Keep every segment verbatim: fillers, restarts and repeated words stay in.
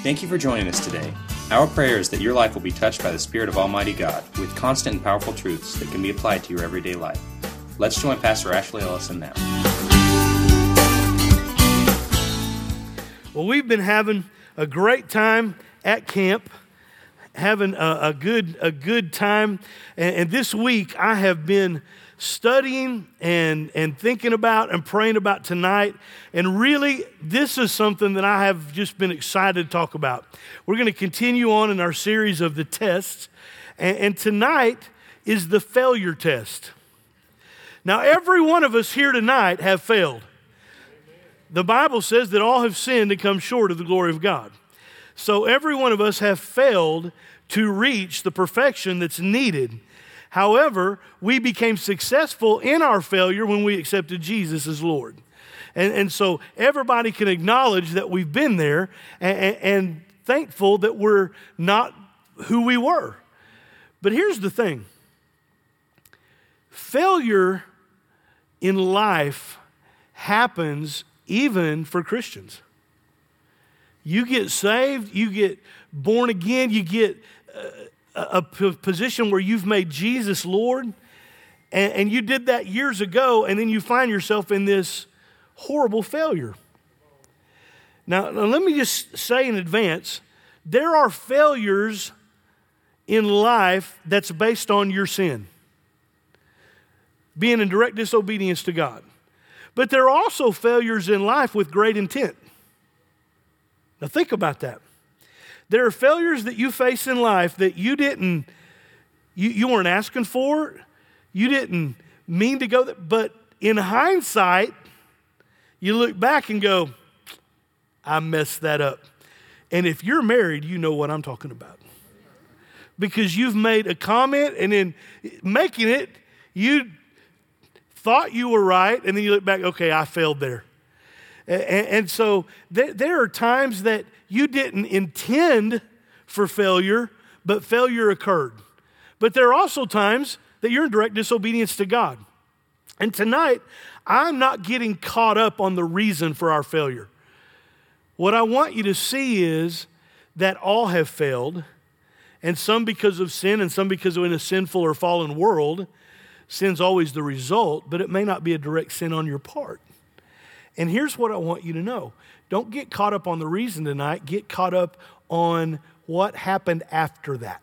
Thank you for joining us today. Our prayer is that your life will be touched by the Spirit of Almighty God with constant and powerful truths that can be applied to your everyday life. Let's join Pastor Ashley Ellison now. Well, we've been having a great time at camp, having a, a good a good time, and, and this week I have been studying and and thinking about and praying about tonight, and really this is something that I have just been excited to talk about. We're going to continue on in our series of the tests, and, and tonight is the failure test. Now, every one of us here tonight have failed. The Bible says that all have sinned and come short of the glory of God. So every one of us have failed to reach the perfection that's needed. However, we became successful in our failure when we accepted Jesus as Lord. And, and so everybody can acknowledge that we've been there and, and, and thankful that we're not who we were. But here's the thing. Failure in life happens even for Christians. You get saved, you get born again, you get a, a position where you've made Jesus Lord, and, and you did that years ago, and then you find yourself in this horrible failure. Now, now let me just say in advance, there are failures in life that's based on your sin, being in direct disobedience to God. But there are also failures in life with great intent. Now think about that. There are failures that you face in life that you didn't, you, you weren't asking for, you didn't mean to go there, but in hindsight, you look back and go, I messed that up. And if you're married, you know what I'm talking about. Because you've made a comment, and in making it, you thought you were right, and then you look back, okay, I failed there. And, and so there, there are times that you didn't intend for failure, but failure occurred. But there are also times that you're in direct disobedience to God. And tonight, I'm not getting caught up on the reason for our failure. What I want you to see is that all have failed, and some because of sin, and some because of in a sinful or fallen world. Sin's always the result, but it may not be a direct sin on your part. And here's what I want you to know. Don't get caught up on the reason tonight. Get caught up on what happened after that.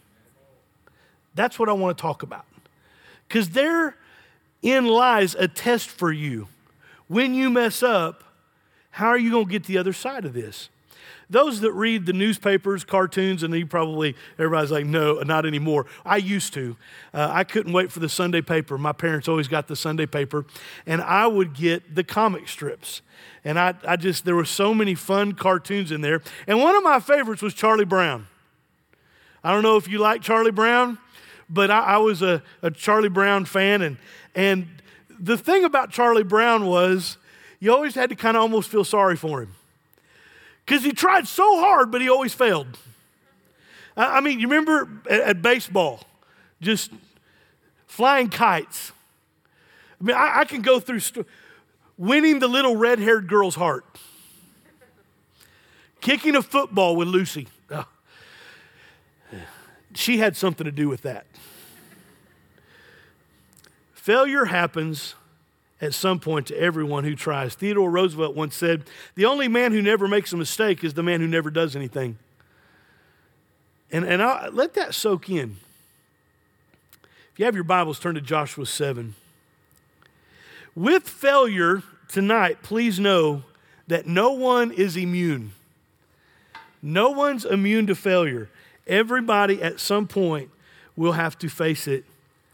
That's what I want to talk about. Because therein lies a test for you. When you mess up, how are you going to get the other side of this? Those that read the newspapers, cartoons, and you probably, everybody's like, no, not anymore. I used to. Uh, I couldn't wait for the Sunday paper. My parents always got the Sunday paper, and I would get the comic strips. And I, I just, there were so many fun cartoons in there. And one of my favorites was Charlie Brown. I don't know if you like Charlie Brown, but I, I was a, a Charlie Brown fan. And, and the thing about Charlie Brown was you always had to kind of almost feel sorry for him. Because he tried so hard, but he always failed. I mean, you remember at, at baseball, just flying kites. I mean, I, I can go through st- winning the little red-haired girl's heart. Kicking a football with Lucy. Oh. She had something to do with that. Failure happens at some point to everyone who tries. Theodore Roosevelt once said, the only man who never makes a mistake is the man who never does anything. And, and I'll, let that soak in. If you have your Bibles, turn to Joshua seven. With failure tonight, please know that no one is immune. No one's immune to failure. Everybody at some point will have to face it.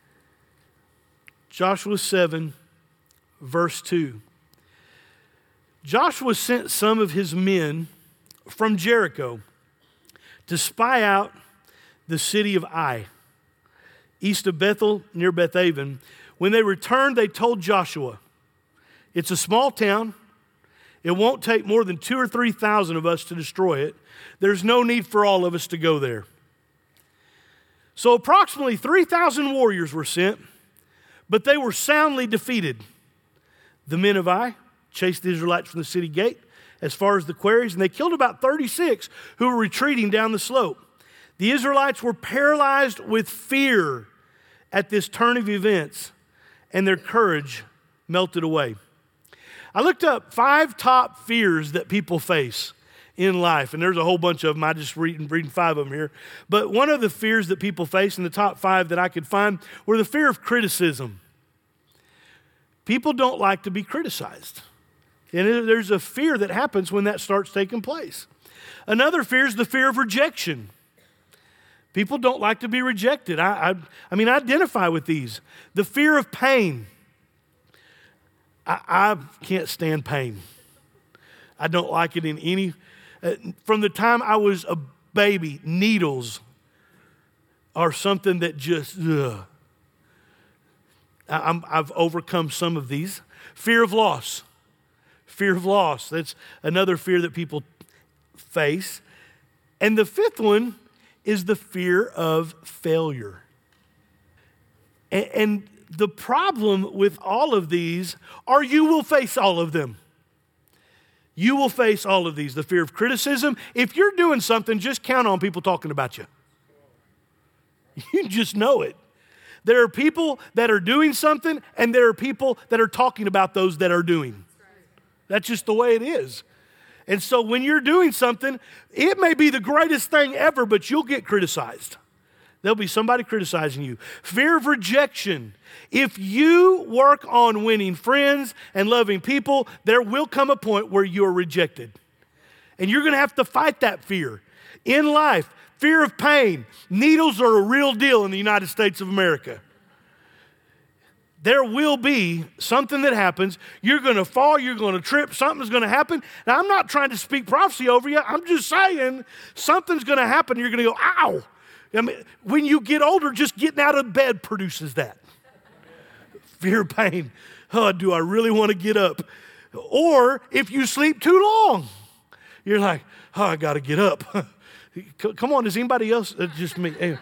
Joshua seven, verse two. Joshua sent some of his men from Jericho to spy out the city of Ai, east of Bethel, near Bethaven. When they returned, they told Joshua, it's a small town. It won't take more than two or three thousand of us to destroy it. There's no need for all of us to go there. So approximately three thousand warriors were sent, but they were soundly defeated. The men of Ai chased the Israelites from the city gate as far as the quarries, and they killed about thirty-six who were retreating down the slope. The Israelites were paralyzed with fear at this turn of events, and their courage melted away. I looked up five top fears that people face in life, and there's a whole bunch of them. I just reading reading five of them here. But one of the fears that people face in the top five that I could find were the fear of criticism. People don't like to be criticized. And there's a fear that happens when that starts taking place. Another fear is the fear of rejection. People don't like to be rejected. I, I, I mean, I identify with these. The fear of pain. I, I can't stand pain. I don't like it in any... Uh, from the time I was a baby, needles are something that just... Ugh. I, I'm, I've overcome some of these. Fear of loss. Fear of loss. That's another fear that people face. And the fifth one is the fear of failure. And, and the problem with all of these are you will face all of them. You will face all of these. The fear of criticism. If you're doing something, just count on people talking about you. You just know it. There are people that are doing something, and there are people that are talking about those that are doing. That's just the way it is. And so when you're doing something, it may be the greatest thing ever, but you'll get criticized. There'll be somebody criticizing you. Fear of rejection. If you work on winning friends and loving people, there will come a point where you are rejected. And you're going to have to fight that fear. In life, fear of pain. Needles are a real deal in the United States of America. There will be something that happens. You're going to fall. You're going to trip. Something's going to happen. Now, I'm not trying to speak prophecy over you. I'm just saying something's going to happen. You're going to go, ow. I mean, when you get older, just getting out of bed produces that. Fear of pain. Oh, do I really want to get up? Or if you sleep too long, you're like, oh, I got to get up. Come on, is anybody else? It's just me. Anyway.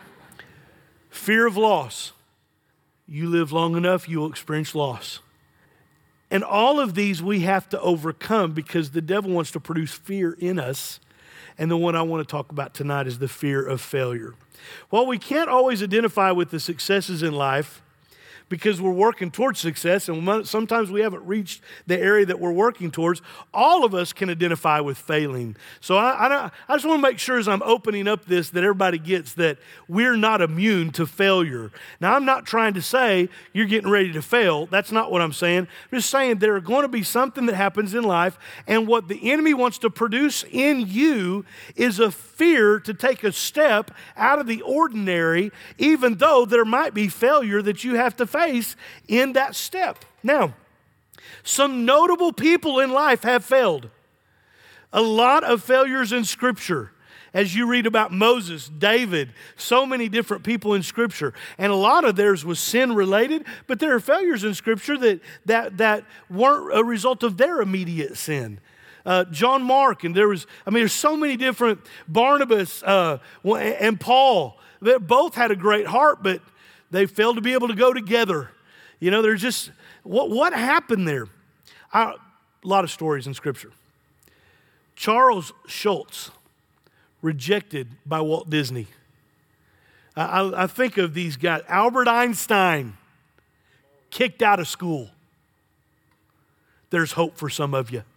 Fear of loss. You live long enough, you will experience loss. And all of these we have to overcome because the devil wants to produce fear in us. And the one I want to talk about tonight is the fear of failure. While we can't always identify with the successes in life because we're working towards success, and sometimes we haven't reached the area that we're working towards, all of us can identify with failing. So I, I, I just want to make sure as I'm opening up this that everybody gets that we're not immune to failure. Now, I'm not trying to say you're getting ready to fail. That's not what I'm saying. I'm just saying there are going to be something that happens in life, and what the enemy wants to produce in you is a fear to take a step out of the ordinary, even though there might be failure that you have to face in that step. Now, some notable people in life have failed. A lot of failures in Scripture. As you read about Moses, David, so many different people in Scripture. And a lot of theirs was sin related, but there are failures in Scripture that, that, that weren't a result of their immediate sin. Uh, John Mark, and there was, I mean, there's so many different, Barnabas uh, and Paul, they both had a great heart, but they failed to be able to go together. You know, there's just, what, what happened there? I, a lot of stories in Scripture. Charles Schultz, rejected by Walt Disney. I, I, I think of these guys. Albert Einstein, kicked out of school. There's hope for some of you.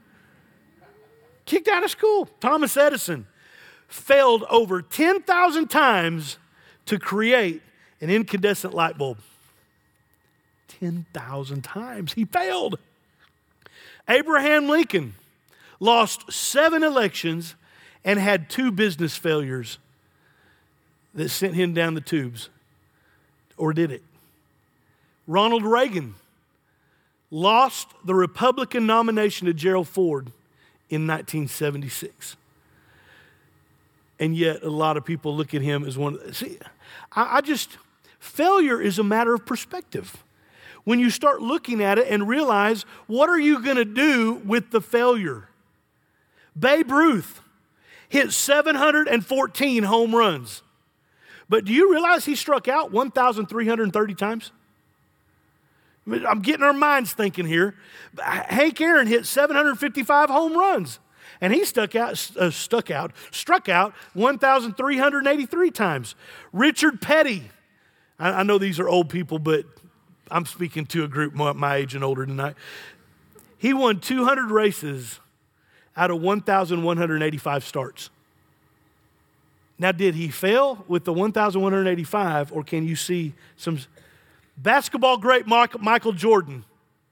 Kicked out of school. Thomas Edison failed over ten thousand times to create an incandescent light bulb. ten thousand times. He failed. Abraham Lincoln lost seven elections and had two business failures that sent him down the tubes. Or did it? Ronald Reagan lost the Republican nomination to Gerald Ford in nineteen seventy-six. And yet a lot of people look at him as one. See, I, I just, failure is a matter of perspective. When you start looking at it and realize, what are you going to do with the failure? Babe Ruth hit seven hundred fourteen home runs. But do you realize he struck out one thousand three hundred thirty times? I'm getting our minds thinking here. Hank Aaron hit seven hundred fifty-five home runs, and he stuck out, uh, stuck out, struck out one thousand three hundred eighty-three times. Richard Petty, I, I know these are old people, but I'm speaking to a group my, my age and older tonight. He won two hundred races out of one thousand one hundred eighty-five starts. Now, did he fail with the one thousand one hundred eighty-five, or can you see some... Basketball great Michael Jordan.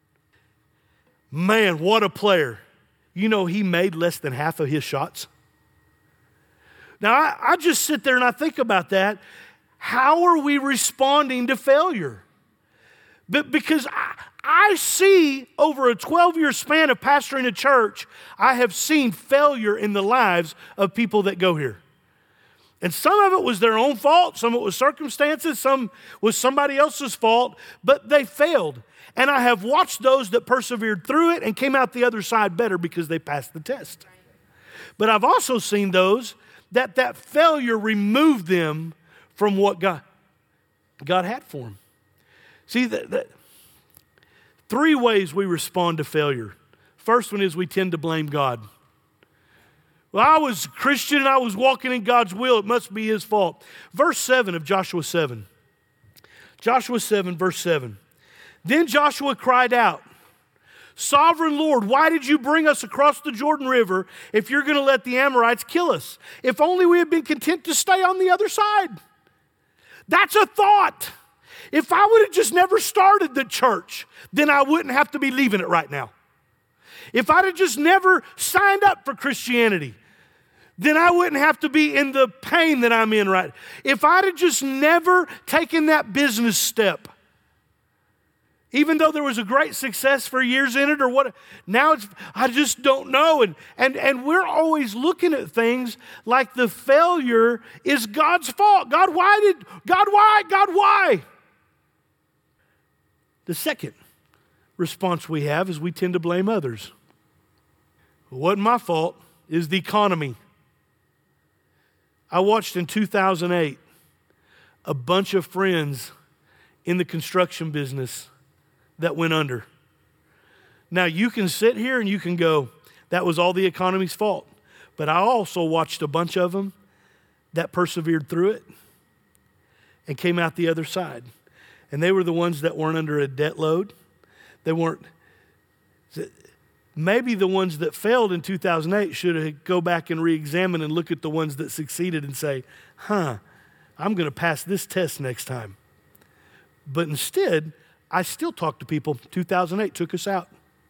Man, what a player. You know, he made less than half of his shots. Now, I, I just sit there and I think about that. How are we responding to failure? But because I, I see over a twelve-year span of pastoring a church, I have seen failure in the lives of people that go here. And some of it was their own fault, some of it was circumstances, some was somebody else's fault, but they failed. And I have watched those that persevered through it and came out the other side better because they passed the test. But I've also seen those that that failure removed them from what God, God had for them. See, the, the, three ways we respond to failure. First one is we tend to blame God. Well, I was a Christian and I was walking in God's will. It must be his fault. Verse seven of Joshua seven. Joshua seven, verse seven. Then Joshua cried out, Sovereign Lord, why did you bring us across the Jordan River if you're going to let the Amorites kill us? If only we had been content to stay on the other side. That's a thought. If I would have just never started the church, then I wouldn't have to be leaving it right now. If I'd have just never signed up for Christianity, then I wouldn't have to be in the pain that I'm in right now. If I'd have just never taken that business step, even though there was a great success for years in it or what, now it's, I just don't know. And, and, and we're always looking at things like the failure is God's fault. God, why did, God, why, God, why? The second response we have is we tend to blame others. It wasn't my fault, it was the economy. I watched in two thousand eight a bunch of friends in the construction business that went under. Now you can sit here and you can go, that was all the economy's fault. But I also watched a bunch of them that persevered through it and came out the other side. And they were the ones that weren't under a debt load. They weren't, maybe the ones that failed in two thousand eight should go back and re-examine and look at the ones that succeeded and say, huh, I'm going to pass this test next time. But instead, I still talk to people, two thousand eight took us out.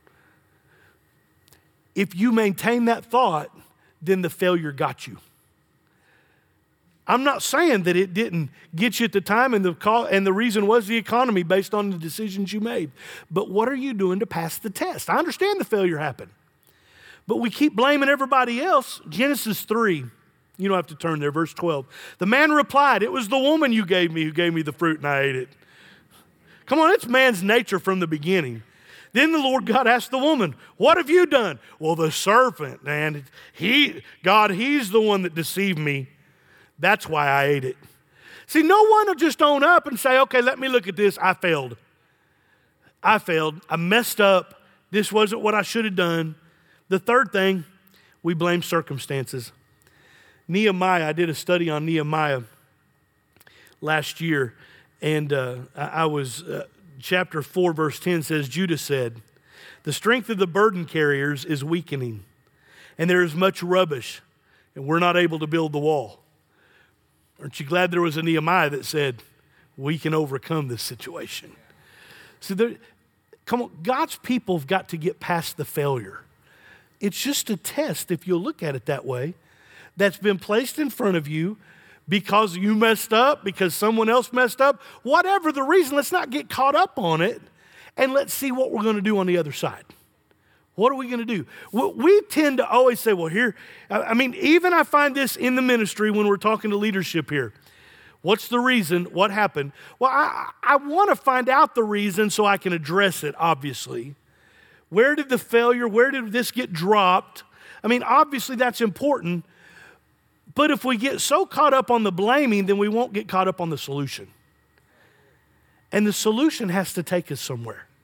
If you maintain that thought, then the failure got you. I'm not saying that it didn't get you at the time and the call, and the reason was the economy based on the decisions you made. But what are you doing to pass the test? I understand the failure happened. But we keep blaming everybody else. Genesis three, you don't have to turn there, verse twelve. The man replied, it was the woman you gave me who gave me the fruit and I ate it. Come on, it's man's nature from the beginning. Then the Lord God asked the woman, what have you done? Well, the serpent, man, he, God, he's the one that deceived me. That's why I ate it. See, no one will just own up and say, okay, let me look at this. I failed. I failed. I messed up. This wasn't what I should have done. The third thing, we blame circumstances. Nehemiah, I did a study on Nehemiah last year, and uh, I was, uh, chapter four, verse ten says, Judah said, the strength of the burden carriers is weakening, and there is much rubbish, and we're not able to build the wall. Aren't you glad there was a Nehemiah that said, we can overcome this situation? See, there, come on, God's people have got to get past the failure. It's just a test, if you'll look at it that way, that's been placed in front of you because you messed up, because someone else messed up, whatever the reason, let's not get caught up on it, and let's see what we're going to do on the other side. What are we going to do? We tend to always say, well, here, I mean, even I find this in the ministry when we're talking to leadership here. What's the reason? What happened? Well, I, I want to find out the reason so I can address it, obviously. Where did the failure, where did this get dropped? I mean, obviously that's important, but if we get so caught up on the blaming, then we won't get caught up on the solution. And the solution has to take us somewhere.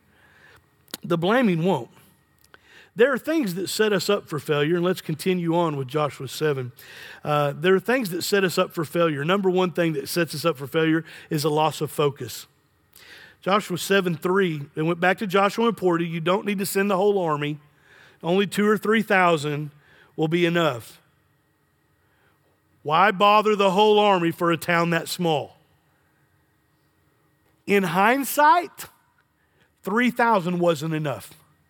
the blaming won't. There are things that set us up for failure, and let's continue on with Joshua seven. Uh, there are things that set us up for failure. Number one thing that sets us up for failure is a loss of focus. Joshua seven three, they went back to Joshua and reported, you don't need to send the whole army. Only two or three thousand will be enough. Why bother the whole army for a town that small? In hindsight, three thousand wasn't enough.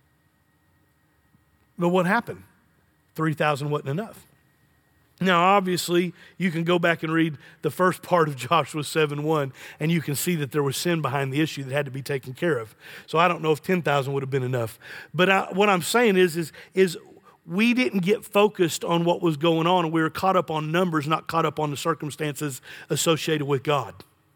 But what happened? three thousand wasn't enough. Now, obviously, you can go back and read the first part of Joshua seven one, and you can see that there was sin behind the issue that had to be taken care of. So I don't know if ten thousand would have been enough. But I, what I'm saying is, is, is we didn't get focused on what was going on, and we were caught up on numbers, not caught up on the circumstances associated with God.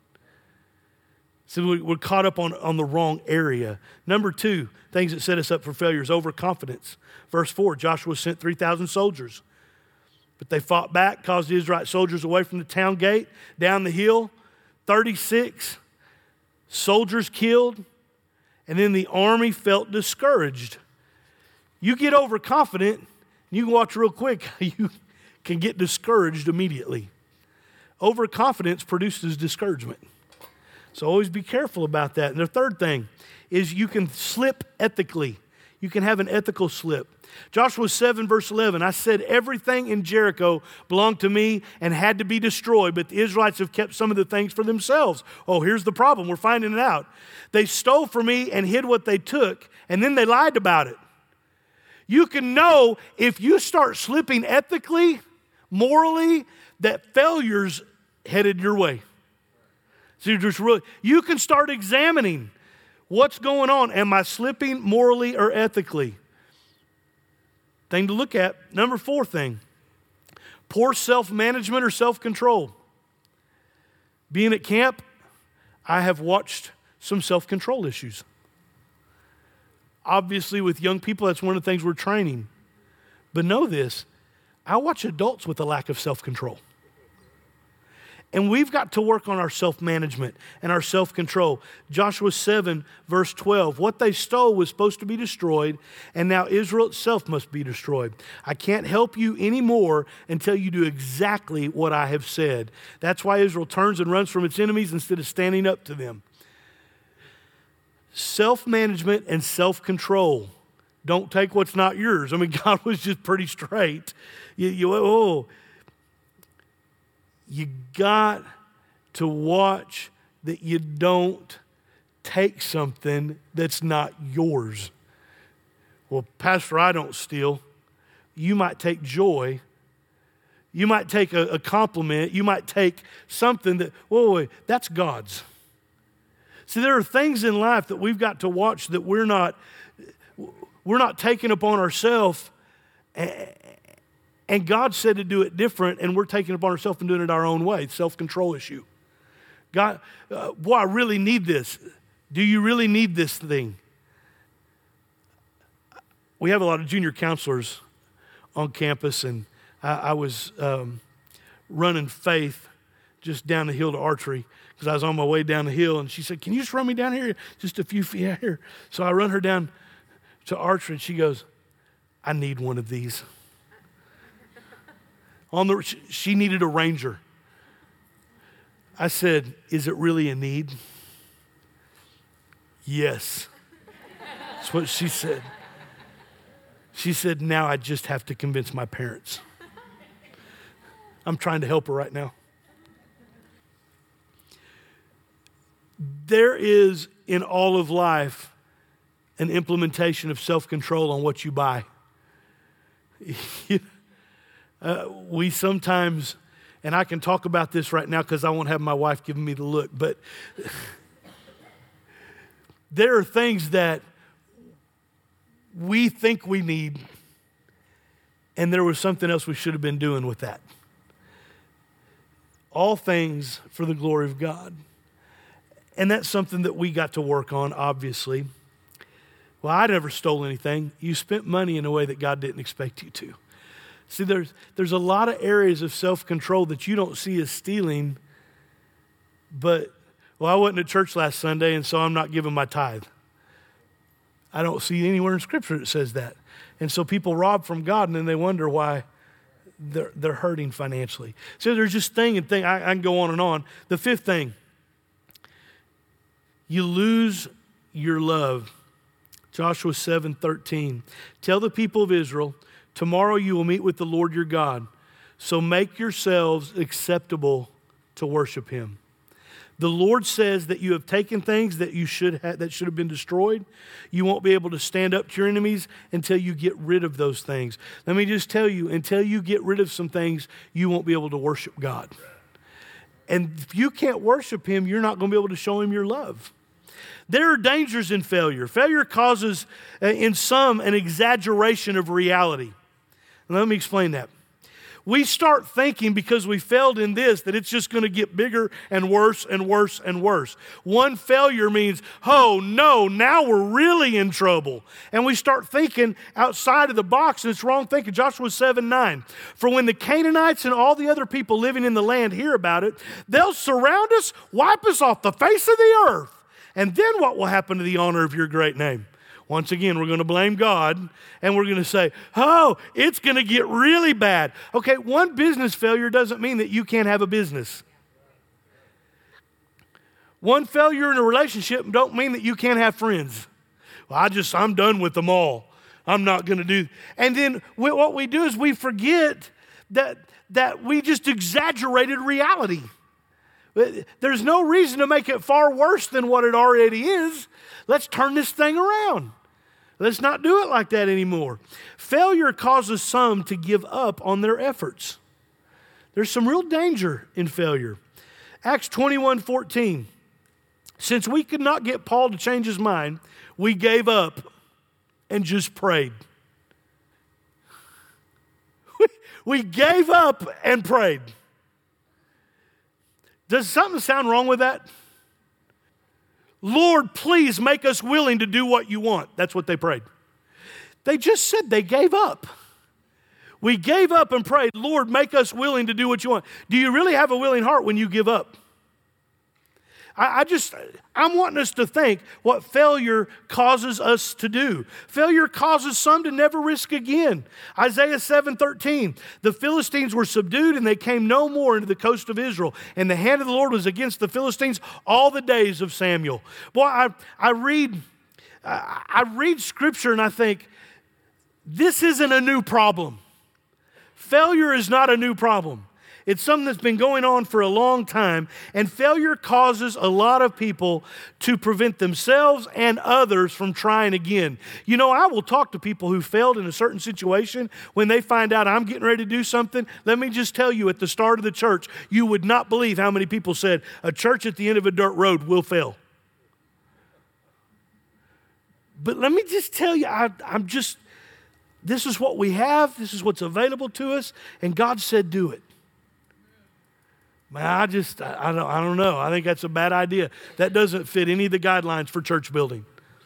So we, we're caught up on, on the wrong area. Number two, things that set us up for failure is overconfidence. Verse four, Joshua sent three thousand soldiers. But they fought back, caused the Israelite soldiers away from the town gate, down the hill, thirty-six soldiers killed, and then the army felt discouraged. You get overconfident, you can watch real quick how you can get discouraged immediately. Overconfidence produces discouragement. So always be careful about that. And the third thing is you can slip ethically. You can have an ethical slip. Joshua seven verse eleven, I said everything in Jericho belonged to me and had to be destroyed, but the Israelites have kept some of the things for themselves. Oh, here's the problem. We're finding it out. They stole from me and hid what they took, and then they lied about it. You can know if you start slipping ethically, morally, that failure's headed your way. So you're just really, you can start examining what's going on. Am I slipping morally or ethically? Thing to look at. Number four thing, poor self-management or self-control. Being at camp, I have watched some self-control issues. Obviously, with young people, that's one of the things we're training. But know this, I watch adults with a lack of self-control. And we've got to work on our self-management and our self-control. Joshua seven, verse twelve, what they stole was supposed to be destroyed, and now Israel itself must be destroyed. I can't help you anymore until you do exactly what I have said. That's why Israel turns and runs from its enemies instead of standing up to them. Self-management and self-control. Don't take what's not yours. I mean, God was just pretty straight. You, you, oh, you got to watch that you don't take something that's not yours. Well, Pastor, I don't steal. You might take joy. You might take a, a compliment. You might take something that, whoa, wait, that's God's. See, there are things in life that we've got to watch that we're not, we're not taking upon ourselves. And God said to do it different, and we're taking it upon ourselves and doing it our own way. Self-control issue. God, uh, boy, I really need this. Do you really need this thing? We have a lot of junior counselors on campus, and I, I was um, running Faith just down the hill to archery because I was on my way down the hill, and she said, can you just run me down here just a few feet here? So I run her down to archery, and she goes, I need one of these. On the, she needed a Ranger. I said, is it really a need? Yes. That's what she said. She said, now I just have to convince my parents. I'm trying to help her right now. There is in all of life an implementation of self-control on what you buy. Uh, we sometimes, and I can talk about this right now because I won't have my wife giving me the look, but there are things that we think we need, and there was something else we should have been doing with that. All things for the glory of God. And that's something that we got to work on, obviously. Well, I never stole anything. You spent money in a way that God didn't expect you to. See, there's, there's a lot of areas of self-control that you don't see as stealing, but, well, I wasn't at church last Sunday, and so I'm not giving my tithe. I don't see anywhere in Scripture that says that. And so people rob from God, and then they wonder why they're, they're hurting financially. So there's just thing and thing. I, I can go on and on. The fifth thing, you lose your love. Joshua seven thirteen. Tell the people of Israel, tomorrow you will meet with the Lord your God. So make yourselves acceptable to worship him. The Lord says that you have taken things that you should have, that should have been destroyed. You won't be able to stand up to your enemies until you get rid of those things. Let me just tell you, until you get rid of some things, you won't be able to worship God. And if you can't worship him, you're not going to be able to show him your love. There are dangers in failure. Failure causes, uh, in some, an exaggeration of reality. And let me explain that. We start thinking because we failed in this that it's just going to get bigger and worse and worse and worse. One failure means, oh no, now we're really in trouble. And we start thinking outside of the box, and it's wrong thinking. Joshua seven nine. For when the Canaanites and all the other people living in the land hear about it, they'll surround us, wipe us off the face of the earth. And then what will happen to the honor of your great name? Once again, we're going to blame God, and we're going to say, oh, it's going to get really bad. Okay, one business failure doesn't mean that you can't have a business. One failure in a relationship don't mean that you can't have friends. Well, I just, I'm done with them all. I'm not going to do. And then what we do is we forget that, that we just exaggerated reality. There's no reason to make it far worse than what it already is. Let's turn this thing around. Let's not do it like that anymore. Failure causes some to give up on their efforts. There's some real danger in failure. Acts twenty-one fourteen. Since we could not get Paul to change his mind, we gave up and just prayed. We gave up and prayed. Does something sound wrong with that? Lord, please make us willing to do what you want. That's what they prayed. They just said they gave up. We gave up and prayed, Lord, make us willing to do what you want. Do you really have a willing heart when you give up? I, I just, I'm wanting us to think what failure causes us to do. Failure causes some to never risk again. Isaiah seven thirteen, the Philistines were subdued and they came no more into the coast of Israel. And the hand of the Lord was against the Philistines all the days of Samuel. Boy, I, I read, I, I read scripture and I think, this isn't a new problem. Failure is not a new problem. It's something that's been going on for a long time, and failure causes a lot of people to prevent themselves and others from trying again. You know, I will talk to people who failed in a certain situation when they find out I'm getting ready to do something. Let me just tell you, at the start of the church, you would not believe how many people said, a church at the end of a dirt road will fail. But let me just tell you, I, I'm just, this is what we have, this is what's available to us, and God said do it. Man, I just, I, I, don't, I don't know. I think that's a bad idea. That doesn't fit any of the guidelines for church building.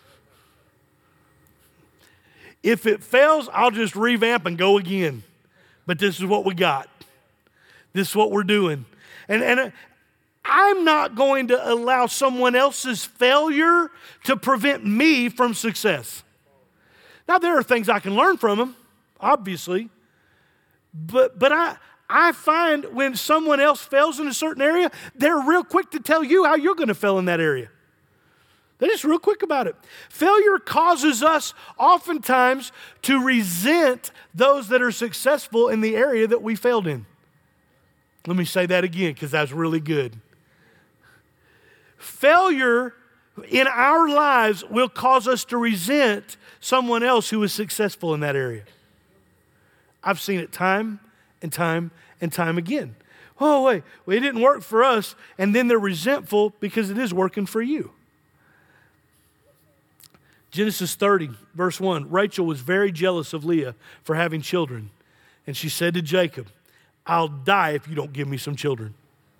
If it fails, I'll just revamp and go again. But this is what we got. This is what we're doing. And, and I'm not going to allow someone else's failure to prevent me from success. Now, there are things I can learn from them, obviously. But, but I... I find when someone else fails in a certain area, they're real quick to tell you how you're going to fail in that area. They're just real quick about it. Failure causes us oftentimes to resent those that are successful in the area that we failed in. Let me say that again because that's really good. Failure in our lives will cause us to resent someone else who is successful in that area. I've seen it time and time and time again. Oh, wait, well, it didn't work for us, and then they're resentful because it is working for you. Genesis thirty, verse one, Rachel was very jealous of Leah for having children, and she said to Jacob, I'll die if you don't give me some children.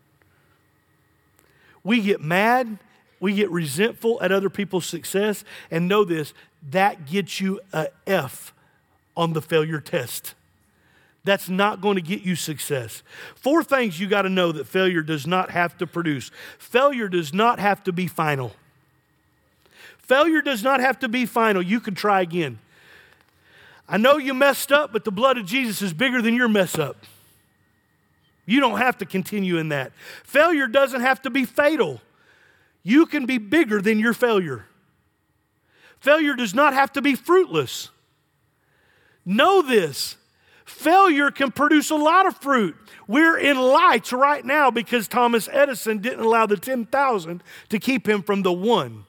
We get mad, we get resentful at other people's success, and know this, that gets you an F on the failure test. That's not going to get you success. Four things you got to know that failure does not have to produce. Failure does not have to be final. Failure does not have to be final. You can try again. I know you messed up, but the blood of Jesus is bigger than your mess up. You don't have to continue in that. Failure doesn't have to be fatal. You can be bigger than your failure. Failure does not have to be fruitless. Know this. Failure can produce a lot of fruit. We're in lights right now because Thomas Edison didn't allow the ten thousand to keep him from the one.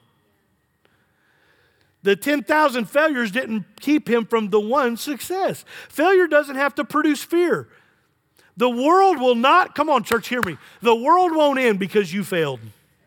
The ten thousand failures didn't keep him from the one success. Failure doesn't have to produce fear. The world will not, come on church, hear me. The world won't end because you failed.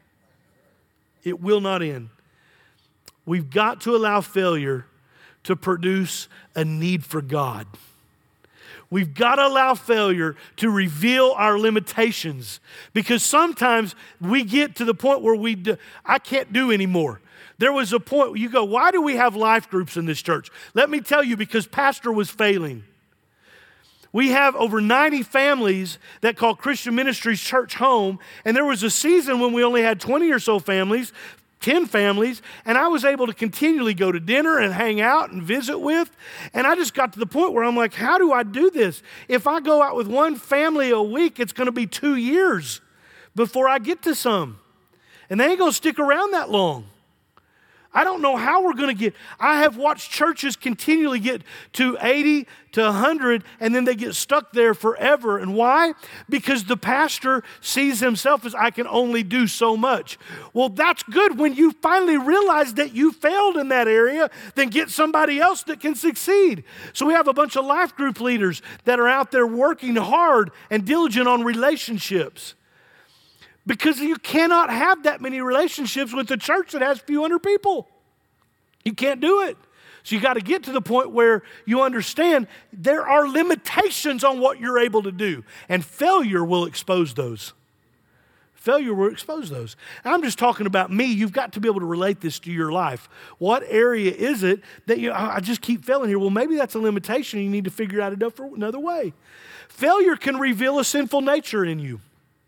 It will not end. We've got to allow failure to produce a need for God. We've got to allow failure to reveal our limitations, because sometimes we get to the point where we do, I can't do anymore. There was a point where you go, why do we have life groups in this church? Let me tell you, because pastor was failing. We have over ninety families that call Christian Ministries Church home, and there was a season when we only had twenty or so families, ten families, and I was able to continually go to dinner and hang out and visit with, and I just got to the point where I'm like, how do I do this? If I go out with one family a week, it's going to be two years before I get to some, and they ain't going to stick around that long. I don't know how we're going to get. I have watched churches continually get to eighty to one hundred, and then they get stuck there forever. And why? Because the pastor sees himself as, I can only do so much. Well, that's good. When you finally realize that you failed in that area, then get somebody else that can succeed. So we have a bunch of life group leaders that are out there working hard and diligent on relationships. Because you cannot have that many relationships with a church that has a few hundred people. You can't do it. So you got to get to the point where you understand there are limitations on what you're able to do. And failure will expose those. Failure will expose those. And I'm just talking about me. You've got to be able to relate this to your life. What area is it that you, I just keep failing here? Well, maybe that's a limitation. You need to figure out another way. Failure can reveal a sinful nature in you.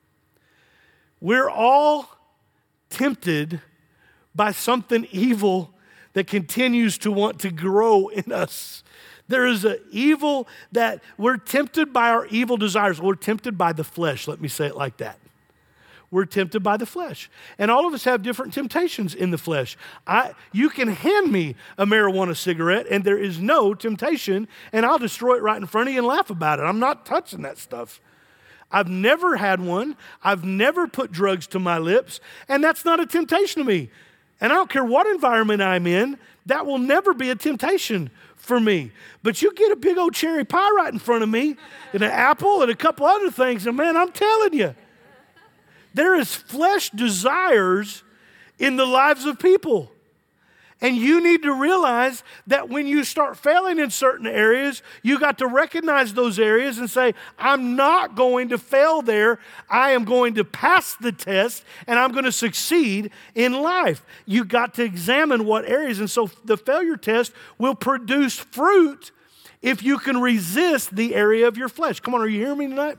We're all tempted by something evil that continues to want to grow in us. There is an evil that we're tempted by our evil desires. We're tempted by the flesh. Let me say it like that. We're tempted by the flesh. And all of us have different temptations in the flesh. I, you can hand me a marijuana cigarette and there is no temptation, and I'll destroy it right in front of you and laugh about it. I'm not touching that stuff. I've never had one. I've never put drugs to my lips, and that's not a temptation to me. And I don't care what environment I'm in, that will never be a temptation for me. But you get a big old cherry pie right in front of me, and an apple and a couple other things, and man, I'm telling you, there is flesh desires in the lives of people. And you need to realize that when you start failing in certain areas, you got to recognize those areas and say, I'm not going to fail there. I am going to pass the test and I'm going to succeed in life. You got to examine what areas. And so the failure test will produce fruit if you can resist the area of your flesh. Come on, are you hearing me tonight?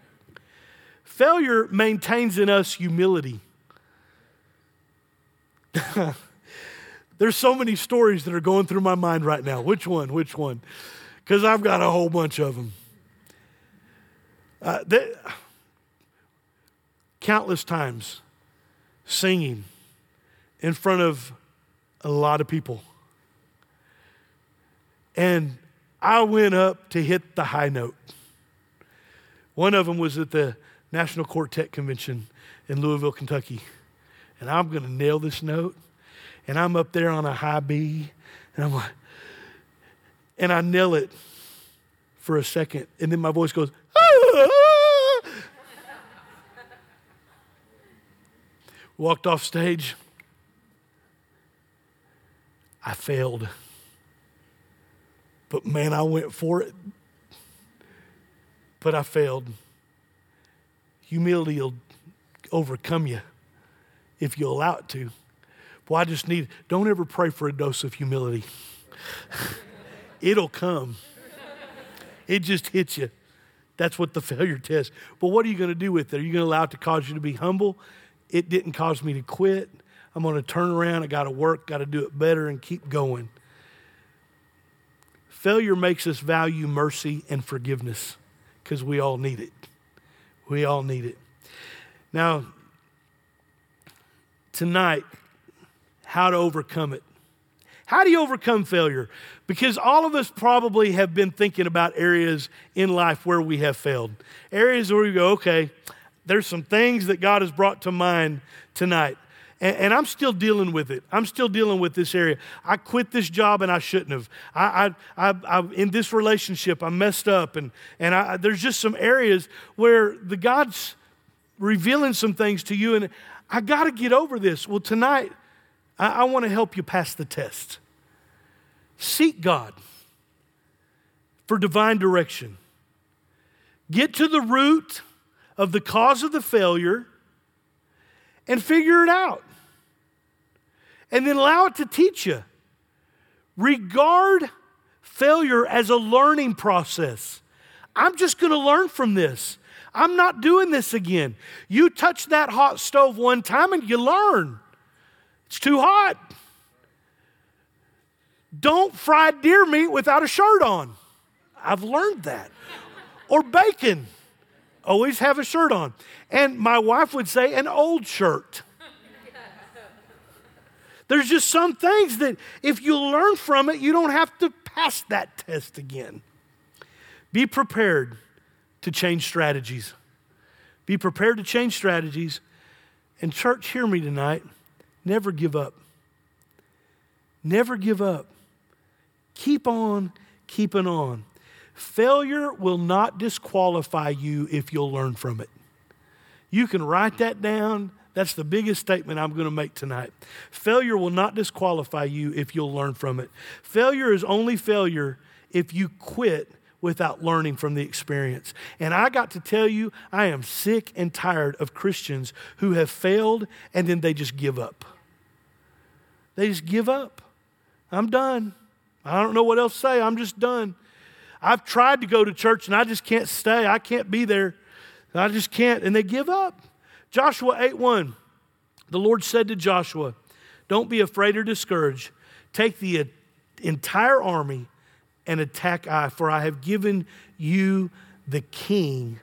Failure maintains in us humility. There's so many stories that are going through my mind right now. Which one? Which one? Because I've got a whole bunch of them. Uh, they, countless times singing in front of a lot of people. And I went up to hit the high note. One of them was at the National Quartet Convention in Louisville, Kentucky. And I'm going to nail this note. And I'm up there on a high B, and I'm like, and I nail it for a second, and then my voice goes, ah! Walked off stage. I failed. But man, I went for it. But I failed. Humility will overcome you if you allow it to. Well, I just need, don't ever pray for a dose of humility. It'll come. It just hits you. That's what the failure test. But what are you going to do with it? Are you going to allow it to cause you to be humble? It didn't cause me to quit. I'm going to turn around. I got to work, got to do it better and keep going. Failure makes us value mercy and forgiveness because we all need it. We all need it. Now, tonight, how to overcome it. How do you overcome failure? Because all of us probably have been thinking about areas in life where we have failed. Areas where we go, okay, there's some things that God has brought to mind tonight. And, and I'm still dealing with it. I'm still dealing with this area. I quit this job and I shouldn't have. I, I, I, I in this relationship, I messed up. And, and I, there's just some areas where the God's revealing some things to you. And I got to get over this. Well, tonight, I, I want to help you pass the test. Seek God for divine direction. Get to the root of the cause of the failure and figure it out. And then allow it to teach you. Regard failure as a learning process. I'm just going to learn from this. I'm not doing this again. You touch that hot stove one time and you learn. It's too hot. Don't fry deer meat without a shirt on. I've learned that. Or bacon. Always have a shirt on. And my wife would say an old shirt. There's just some things that if you learn from it, you don't have to pass that test again. Be prepared to change strategies. Be prepared to change strategies. And church, hear me tonight. Never give up. Never give up. Keep on keeping on. Failure will not disqualify you if you'll learn from it. You can write that down. That's the biggest statement I'm going to make tonight. Failure will not disqualify you if you'll learn from it. Failure is only failure if you quit without learning from the experience. And I got to tell you, I am sick and tired of Christians who have failed and then they just give up. They just give up. I'm done. I don't know what else to say. I'm just done. I've tried to go to church and I just can't stay. I can't be there. I just can't. And they give up. Joshua eight one, the Lord said to Joshua, don't be afraid or discouraged. Take the entire army and attack Ai, for I have given you the king,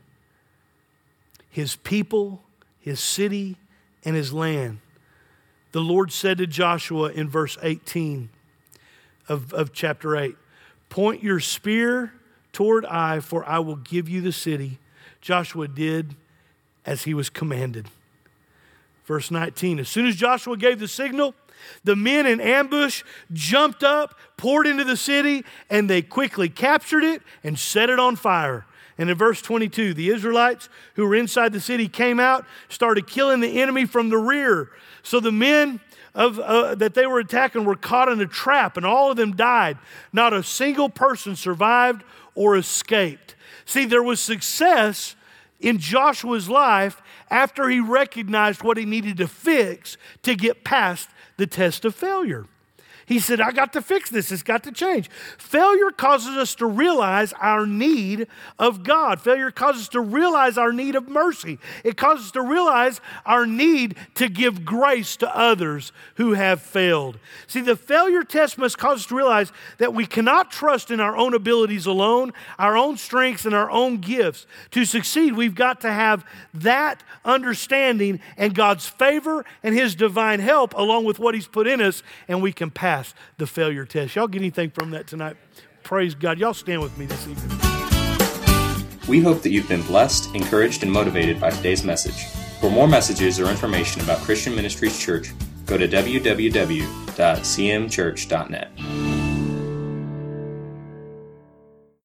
his people, his city, and his land. The Lord said to Joshua in verse eighteen of, of chapter eight, point your spear toward Ai, for I will give you the city. Joshua did as he was commanded. Verse nineteen, as soon as Joshua gave the signal, the men in ambush jumped up, poured into the city, and they quickly captured it and set it on fire. And in verse twenty-two, the Israelites who were inside the city came out, started killing the enemy from the rear. So the men of uh, that they were attacking were caught in a trap, and all of them died. Not a single person survived or escaped. See, there was success in Joshua's life after he recognized what he needed to fix to get past the test of failure. He said, I got to fix this. It's got to change. Failure causes us to realize our need of God. Failure causes us to realize our need of mercy. It causes us to realize our need to give grace to others who have failed. See, the failure test must cause us to realize that we cannot trust in our own abilities alone, our own strengths and our own gifts. To succeed, we've got to have that understanding and God's favor and His divine help along with what He's put in us, and we can pass the failure test. Y'all get anything from that tonight? Praise God. Y'all stand with me this evening. We hope that you've been blessed, encouraged, and motivated by today's message. For more messages or information about Christian Ministries Church, go to w w w dot c m church dot net.